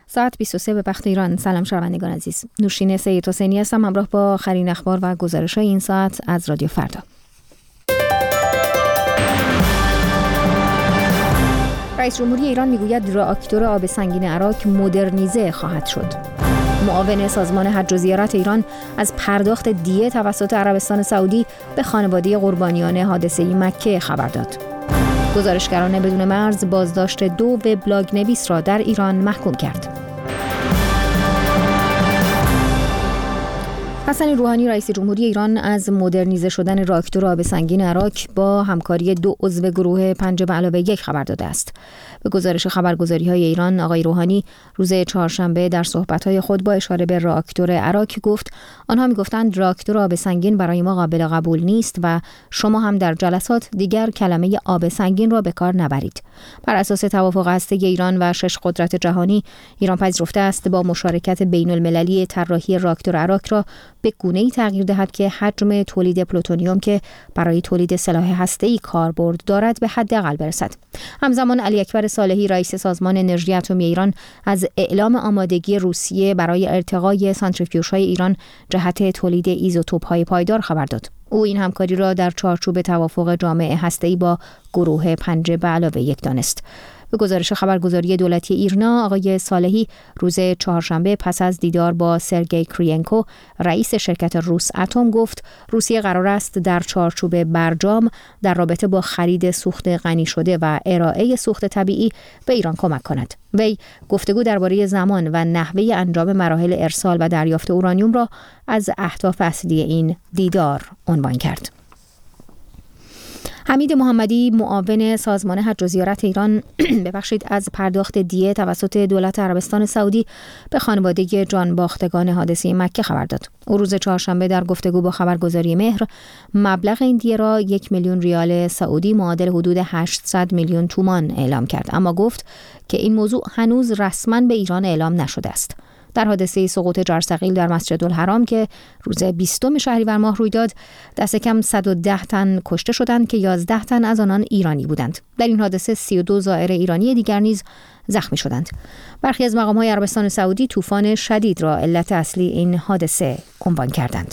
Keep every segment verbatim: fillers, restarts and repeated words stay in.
ساعت بیست و سه به وقت ایران. سلام شنوندگان عزیز. نوشین سید حسینی هستم همراه با آخرین اخبار و گزارش‌های این ساعت از رادیو فردا. رئیس جمهوری ایران میگوید راکتور آب سنگین عراق مدرنیزه خواهد شد. معاون سازمان حج و زیارت ایران از پرداخت دیه توسط عربستان سعودی به خانواده قربانیان حادثه مکه خبر داد. گزارشگران بدون مرز بازداشت دو وبلاگ نویس را در ایران محکوم کرد. حسن روحانی رئیس جمهوری ایران از مدرنیزه شدن راکتور آب سنگین عراق با همکاری دو عضو گروه پنج به علاوه یک خبر داده است. به گزارش خبرگزاری‌های ایران، آقای روحانی روز چهارشنبه در صحبت‌های خود با اشاره به راکتور عراق گفت آنها می‌گفتند راکتور آب سنگین برای ما قابل قبول نیست و شما هم در جلسات دیگر کلمه آب سنگین را به کار نبرید. بر اساس توافق هسته ایران و شش قدرت جهانی، ایران پذیرفته است با مشارکت بین‌المللی طراحی راکتور عراق را به گونه‌ای تغییر دهد که حجم تولید پلوتونیوم که برای تولید سلاح هسته‌ای کاربرد دارد به حداقل برسد. همزمان علی اکبر صالحی رئیس سازمان انرژی اتمی ایران از اعلام آمادگی روسیه برای ارتقای سانتریفیوژهای ایران جهت تولید ایزوتوپ‌های پایدار خبر داد. او این همکاری را در چارچوب توافق جامع هسته‌ای با گروه پنج به علاوه یک دانست. به گزارش خبرگزاری دولتی ایرنا، آقای صالحی روز چهارشنبه پس از دیدار با سرگئی کرینکو رئیس شرکت روس اتم گفت روسیه قرار است در چارچوب برجام در رابطه با خرید سوخت غنی شده و ارائه سوخت طبیعی به ایران کمک کند. وی گفتگو درباره زمان و نحوه انجام مراحل ارسال و دریافت اورانیوم را از اهداف اصلی این دیدار عنوان کرد. حمید محمدی معاون سازمان حج و زیارت ایران ببخشید از پرداخت دیه توسط دولت عربستان سعودی به خانواده جانباختگان حادثه مکه خبر داد. او روز چهارشنبه در گفتگو با خبرگزاری مهر مبلغ این دیه را یک میلیون ریال سعودی معادل حدود هشتصد میلیون تومان اعلام کرد، اما گفت که این موضوع هنوز رسما به ایران اعلام نشده است. در حادثه سقوط جرثقیل در مسجد الحرام که روز بیستم شهریور ماه روی داد، دست کم صد و ده تن کشته شدند که یازده تن از آنان ایرانی بودند. در این حادثه سی و دو زائر ایرانی دیگر نیز زخمی شدند. برخی از مقام‌های عربستان سعودی طوفان شدید را علت اصلی این حادثه عنوان کردند.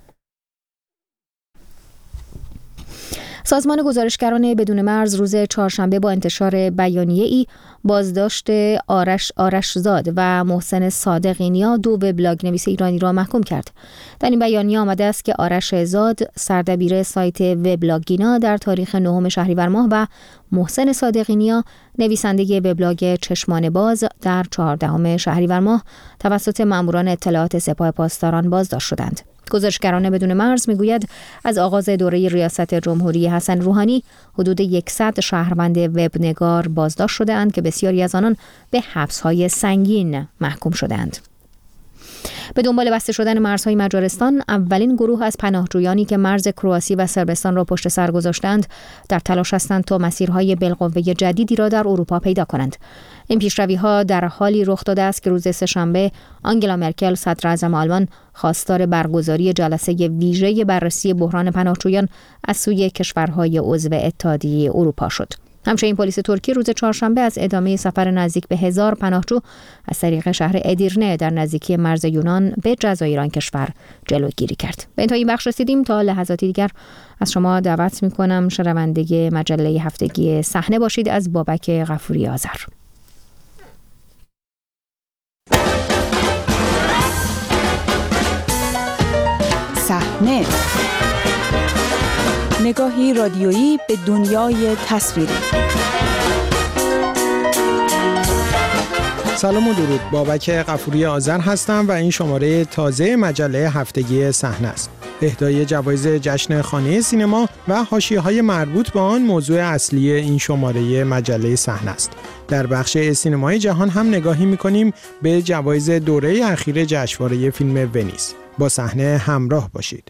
سازمان گزارشگران بدون مرز روز چهارشنبه با انتشار بیانیه‌ای بازداشت آرش آرشزاد و محسن صادقینیا دو وبلاگ نویس ایرانی را محکوم کرد. در این بیانیه آمده است که آرش زاد سردبیر سایت وبلاگینا در تاریخ نهم شهریور ماه و محسن صادقینیا نویسنده وبلاگ چشمان باز در چهاردهم شهریور ماه توسط ماموران اطلاعات سپاه پاسداران بازداشت شدند. گزارشگران بدون مرز میگوید از آغاز دوره ریاست جمهوری حسن روحانی حدود صد شهروند وبنگار بازداشت شده‌اند که بسیاری از آنان به حبس‌های سنگین محکوم شدند. به دنبال بسته شدن مرزهای مجارستان، اولین گروه از پناهجویانی که مرز کرواسی و صربستان را پشت سر گذاشتند در تلاش هستند تا مسیرهای بالقوه جدیدی را در اروپا پیدا کنند. این پیشروی‌ها در حالی رخ داده است که روز سه‌شنبه آنگلا مرکل صدراعظم آلمان خواستار برگزاری جلسه ویژه بررسی بحران پناهجویان از سوی کشورهای عضو اتحادیه اروپا شد. همچنین پلیس ترکیه روز چهارشنبه از ادامه سفر نزدیک به هزار پناهجو از طریق شهر ادیرنه در نزدیکی مرز یونان به جزایر آن کشور جلوگیری کرد. به انتهای این بخش رسیدیم. تا لحظاتی دیگر از شما دعوت می‌کنم شنونده مجله هفتگی صحنه باشید از بابک غفوری آذر. صحنه، نگاهی رادیویی به دنیای تصویری. سلام و درود، بابک غفوری آذر هستم و این شماره تازه مجله هفتگی صحنه است. اهدای جوایز جشن خانه سینما و حاشیه‌های مربوط به آن موضوع اصلی این شماره مجله صحنه است. در بخش سینمای جهان هم نگاهی می‌کنیم به جوایز دوره اخیر جشنواره فیلم ونیز. با صحنه همراه باشید.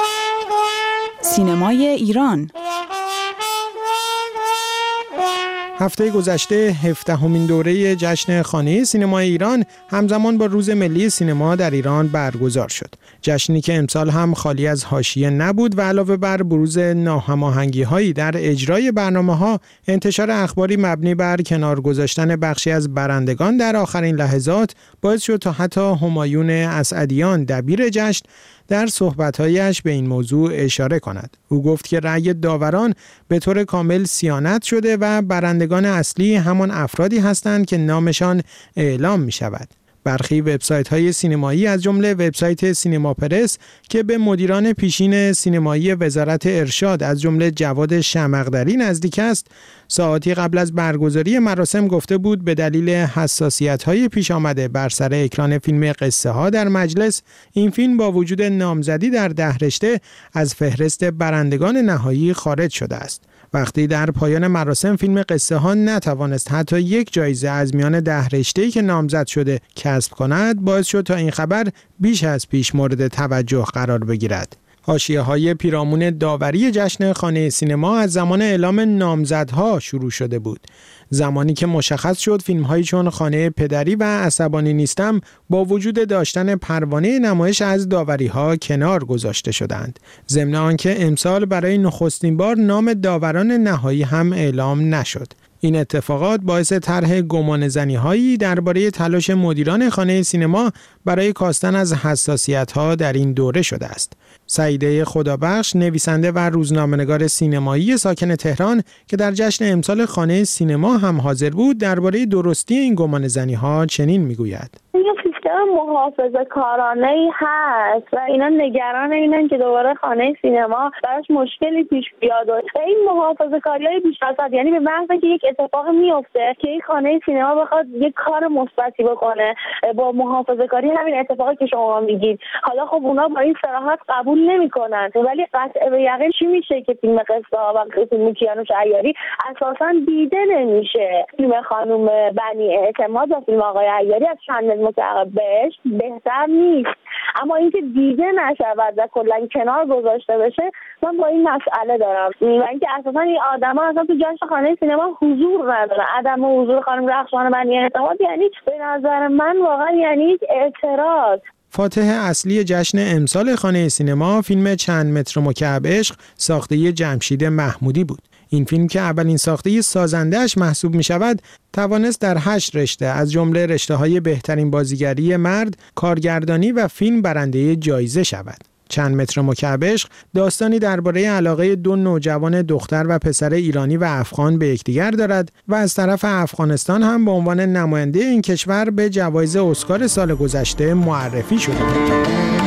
سینمای ایران. هفته گذشته هفدهمین دوره جشن خانه سینمای ایران همزمان با روز ملی سینما در ایران برگزار شد. جشنی که امسال هم خالی از حاشیه نبود و علاوه بر بروز ناهماهنگی‌هایی در اجرای برنامه‌ها، انتشار اخباری مبنی بر کنار گذاشتن بخشی از برندگان در آخرین لحظات باعث شد تا حتی همایون اسعدیان دبیر جشن در صحبت‌هایش به این موضوع اشاره کند. او گفت که رأی داوران به طور کامل صیانت شده و برندگان اصلی همان افرادی هستند که نامشان اعلام می‌شود. برخی وبسایت‌های سینمایی از جمله وبسایت سینما پرس که به مدیران پیشین سینمایی وزارت ارشاد از جمله جواد شمقدری نزدیک است، ساعاتی قبل از برگزاری مراسم گفته بود به دلیل حساسیت‌های پیش آمده بر سر اکران فیلم قصه ها در مجلس، این فیلم با وجود نامزدی در ده رشته از فهرست برندگان نهایی خارج شده است. وقتی در پایان مراسم فیلم قصه ها نتوانست حتی یک جایزه از میان ده رشته‌ای که نامزد شده کسب کند، باعث شد تا این خبر بیش از پیش مورد توجه قرار بگیرد. حاشیه‌های پیرامون داوری جشن خانه سینما از زمان اعلام نامزدها شروع شده بود. زمانی که مشخص شد فیلم‌هایی چون خانه پدری و عصبانی نیستم با وجود داشتن پروانه نمایش از داوری‌ها کنار گذاشته شدند. ضمن آنکه امسال برای نخستین بار نام داوران نهایی هم اعلام نشد. این اتفاقات باعث طرح گمانه‌زنی‌هایی درباره تلاش مدیران خانه سینما برای کاستن از حساسیت‌ها در این دوره شده است. سعیده خدابخش، نویسنده و روزنامه‌نگار سینمایی ساکن تهران که در جشن امسال خانه سینما هم حاضر بود، درباره درستی این گمانه‌زنی‌ها چنین می‌گوید: محافظه کارانه‌ای هست و اینا نگران اینن که دوباره خانه سینما براش مشکلی پیش بیاد. این محافظه کاریای بیش از حد، یعنی به محض که یک اتفاق میفته که این خانه سینما بخواد یک کار مثبتی بکنه با محافظه کاری، همین اتفاقی که شما میگید، حالا خب اونا با این صراحت قبول نمیکنن، ولی قطع به یقین چی میشه که فیلم قصه ها و فیلم کیانوش عیاری اساسا دیده نمیشه. فیلم خانم بنی اعتماد و فیلم آقای عیاری از چند متعاقب بهش بهتر نیست، اما اینکه دیده نشود و کلا کنار گذاشته بشه، من با این مسئله دارم. و اینکه اساسا این آدما اصلا تو جشن خانه سینما حضور ندارن. عدم حضور خانم رخشان بنی اعتماد یعنی به نظر من واقعا یعنی یک اعتراض. فاتح اصلی جشن امسال خانه سینما فیلم چند متر مکعب عشق ساخته جمشید محمودی بود. این فیلم که اولین ساخته سازنده‌اش محسوب می شود، توانست در هشت رشته از جمله رشته‌های بهترین بازیگری مرد، کارگردانی و فیلم برنده جایزه شود. چند متر مکعب عشق داستانی درباره علاقه دو نوجوان دختر و پسر ایرانی و افغان به یکدیگر دارد و از طرف افغانستان هم به عنوان نماینده این کشور به جوایز اسکار سال گذشته معرفی شده بود.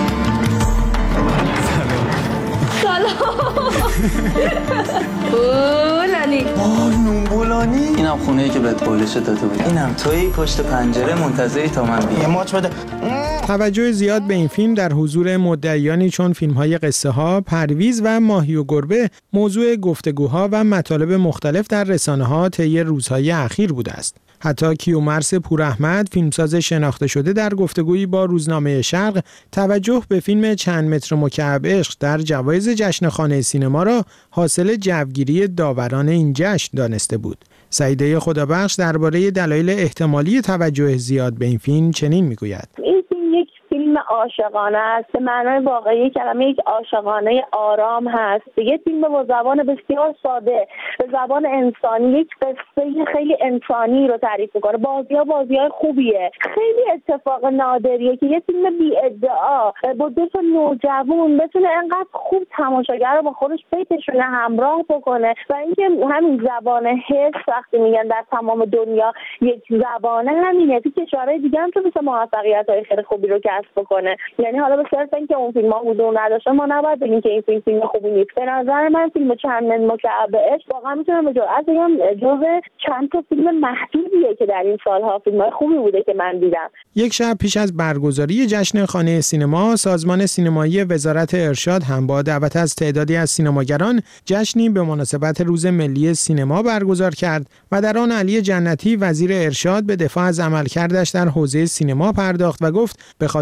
بولانی آه بولانی اینم خونه‌ای که بهت پولش داده بود. اینم توی پشت پنجره منتظری تا من بیام. یه ماچ بده. توجه زیاد به این فیلم در حضور مدعیانی چون فیلم‌های قصه ها، پرویز و ماهی و گربه موضوع گفتگوها و مطالب مختلف در رسانه‌ها طی روزهای اخیر بوده است. حتی کیومرث پوراحمد، فیلمساز شناخته شده، در گفتگویی با روزنامه شرق توجه به فیلم چند متر مکعب عشق در جوایز جشن خانه سینما را حاصل جوگیری داوران این جشن دانسته بود. سعیده خدابخش درباره دلایل احتمالی توجه زیاد به این فیلم چنین میگوید: فیلم عاشقانه است، به معنای واقعی کلمه یک عاشقانه آرام هست. یه فیلم با زبان بسیار ساده، به زبان انسانی، یک قصه خیلی انسانی رو تعریف می‌کنه. بازی‌ها بازی‌های خوبیه. خیلی اتفاق نادریه که یه فیلم بی ادعا با دو تا نوجوان بتونه انقدر خوب تماشاگر رو با خودش بکشونه، همراه بکنه و اینکه همین زبان حس وقتی میگن در تمام دنیا یک زبانه، همینه. تو کشورهای دیگه هم تو مثل موفقیت‌های خیلی خوبی رو کسب بکنه. یعنی حالا به صرف اینکه اون فیلم‌ها حضور نداشته ما نباید بگیم که این فیلم فیلم خوبی نیست. به نظر من فیلم چند متر مکعب عشق واقعا میتونم به جرئت بگم جزو چند تا فیلم محدودیه که در این سال‌ها فیلم‌های خوبی بوده که من دیدم. یک شب پیش از برگزاری جشن خانه سینما، سازمان سینمایی وزارت ارشاد هم با دعوت از تعدادی از سینماگران جشنی به مناسبت روز ملی سینما برگزار کرد و در آن علی جنتی وزیر ارشاد به دفاع از عملکردش در حوزه سینما پرداخت و گفت به خاطر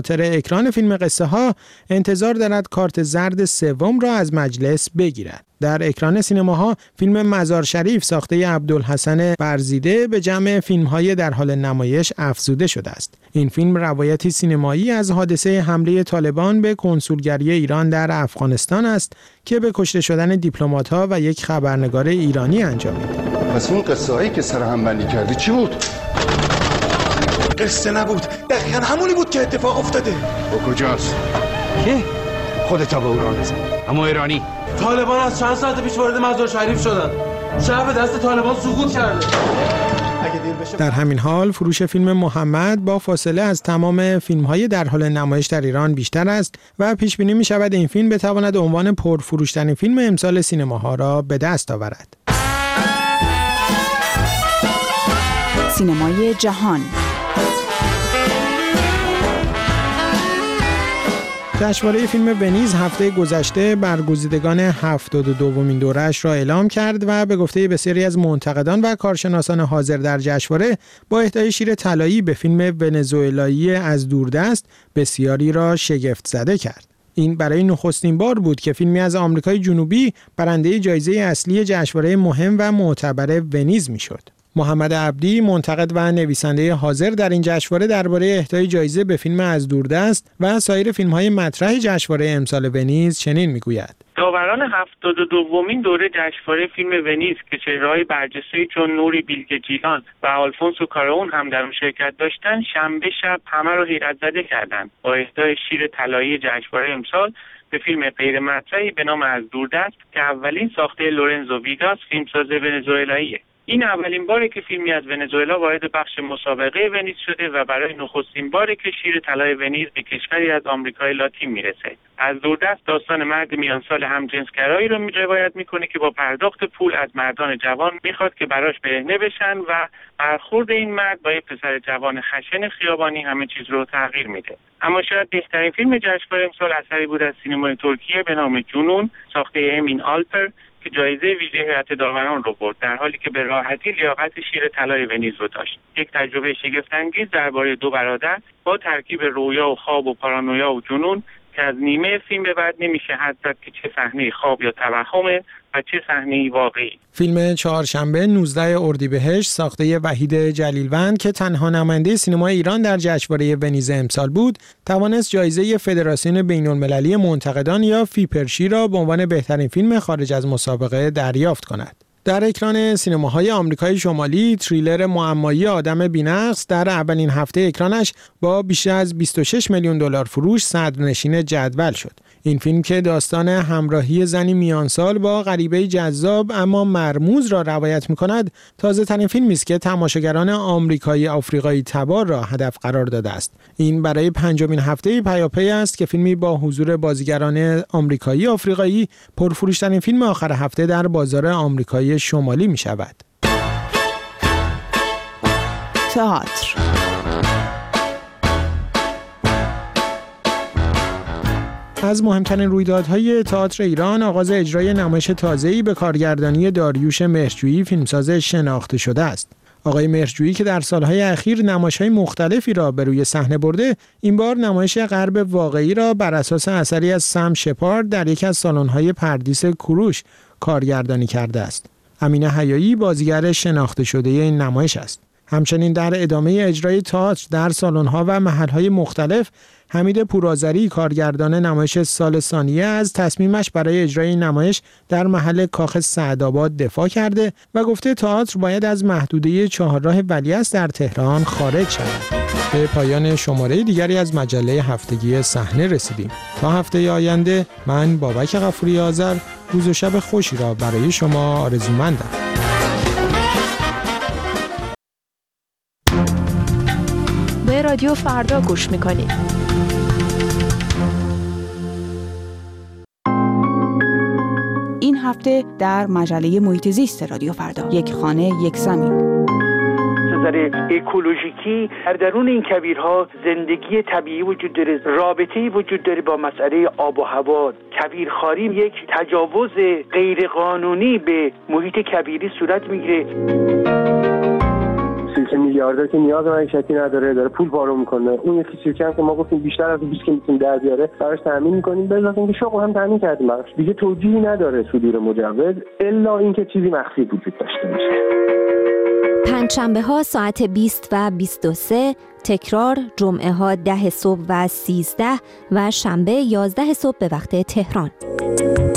اکران فیلم قصه ها انتظار دارد کارت زرد سوم را از مجلس بگیرد. در اکران سینماها فیلم مزار شریف ساخته عبدالحسن برزیده به جمع فیلم‌های در حال نمایش افزوده شده است. این فیلم روایتی سینمایی از حادثه حمله طالبان به کنسولگری ایران در افغانستان است که به کشته شدن دیپلمات‌ها و یک خبرنگار ایرانی انجامید. پس اون قصه‌هایی که سر هم بندی کردی چی بود؟ قصه نبود، دقیقاً همونی بود که اتفاق افتاده. و کجاست؟ کی؟ خودتا به او راه نزن. اما ایرانی طالبان از چند ساعت پیش وارد مزار شریف شدن. شهر به دست طالبان سقوط کرده. در همین حال فروش فیلم محمد با فاصله از تمام فیلم‌های در حال نمایش در ایران بیشتر است و پیش بینی می‌شود این فیلم بتواند عنوان پرفروش‌ترین فیلم امسال سینماها را به دست آورد. سینمای جهان. جشنواره فیلم ونیز هفته گذشته برگزیدگان هفتاد و دومین دوره‌اش را اعلام کرد و به گفته بسیاری از منتقدان و کارشناسان حاضر در جشنواره با اهدای شیر طلایی به فیلم ونزوئلایی از دوردست بسیاری را شگفت زده کرد. این برای نخستین بار بود که فیلمی از آمریکای جنوبی برنده جایزه اصلی جشنواره مهم و معتبر ونیز میشد. محمد عبدی منتقد و نویسنده حاضر در این جشنواره درباره اهدای جایزه به فیلم از دوردست و سایر فیلم‌های مطرح جشنواره امسال ونیز چنین میگوید: داوران هفتاد و دومین دوره جشنواره فیلم ونیز که چهره‌های برجسته‌ای چون نوری بیلگجیلان و آلفونسو کارون هم در اون شرکت داشتن، شنبه شب همه رو حیرت زده کردند با اهدای شیر طلایی جشنواره امسال به فیلم غیر مطرحی به نام از دوردست که اولین ساخته لورنزو ویگاس، فیلمساز ونزوئلاییه. این اولین باره که فیلمی از ونزوئلا وارد بخش مسابقه ونیز شده و برای نخستین باره که شیر طلای ونیز به کشوری از آمریکای لاتین میرسه. از دوردست داستان مرد میانسال همجنسگرایی رو روایت میکنه که با پرداخت پول از مردان جوان میخواد که براش برهنه بشن و برخورد این مرد با یک پسر جوان خشن خیابانی همه چیز رو تغییر میده. اما شاید بهترین فیلم جشنواره امسال اثری بود از سینمای ترکیه به نام جنون ساخته امین آلپر که جایزه ویژه هیئت داوران رو برد، در حالی که به راحتی لیاقت شیر طلای ونیز رو داشت. یک تجربه شگفت‌انگیز درباره دو برادر با ترکیب رویا و خواب و پارانویا و جنون که از نیمه فیلم به بعد نمیشه حد زد که چه صحنه خواب یا توهمه و چه صحنه واقعی. فیلم چهارشنبه نوزدهم اردیبهشت ساخته وحید جلیلوند که تنها نماینده سینمای ایران در جشنواره ونیز امسال بود، توانست جایزه فدراسیون بین‌المللی منتقدان یا فیپرشی را به عنوان بهترین فیلم خارج از مسابقه دریافت کند. در اکران سینماهای آمریکای شمالی، تریلر معمایی آدم بی‌نقص در اولین هفته اکرانش با بیشتر از بیست و شش میلیون دلار فروش صدرنشین جدول شد. این فیلم که داستان همراهی زنی میانسال با غریبه جذاب اما مرموز را روایت می‌کند، تازه‌ترین فیلمی است که تماشاگران آمریکایی آفریقایی تبار را هدف قرار داده است. این برای پنجمین هفته پیاپی است که فیلمی با حضور بازیگران آمریکایی آفریقایی پرفروش‌ترین فیلم آخر هفته در بازار آمریکایی شمالی می‌شود. تئاتر. از مهمترین رویدادهای تئاتر ایران آغاز اجرای نمایش تازه‌ای به کارگردانی داریوش مهرجویی، فیلمساز شناخته شده است. آقای مهرجویی که در سالهای اخیر نمایش‌های مختلفی را به روی صحنه برده، این بار نمایش غرب واقعی را بر اساس اثری از سم شپارد در یکی از سالن‌های پردیس کوروش کارگردانی کرده است. امینه حیایی بازیگر شناخته شده این نمایش است. همچنین در ادامه اجرای تئاتر در سالن‌ها و محل‌های مختلف، حمید پورآذری کارگردان نمایش سال ثانیه از تصمیمش برای اجرای این نمایش در محل کاخ سعدآباد دفاع کرده و گفته تئاتر باید از محدوده چهارراه ولیعصر در تهران خارج شود. به پایان شماره دیگری از مجله هفتگی صحنه رسیدیم. تا هفته آینده من بابک غفوری آذر روز و شب خوشی را برای شما آرزومندم. به رادیو فردا گوش میکنید. این هفته در مجله محیط زیست رادیو فردا، یک خانه یک زمین. نظر اکولوژیکی در درون این کویرها زندگی طبیعی وجود داره، رابطه‌ای وجود داره با مسئله آب و هوا. کویرخواری یک تجاوز غیرقانونی به محیط کویری صورت میگیره. سیرک میلیاردر که نیاز به معیشتی نداره، داره پول پارو میکنه. اون یکی سیرک هم که ما گفتیم بیشتر از بیست که میتونه در بیاره براش تامین میکنیم، به اضافه اینکه شغل هم تامین کردیم براش. دیگه توجیهی نداره صدور مجوز الا اینکه چیزی مخفی وجود داشته باشه. پنجشنبه ها ساعت بیست و بیست و سه، تکرار جمعه ها ده صبح و سیزده و شنبه یازده صبح به وقت تهران.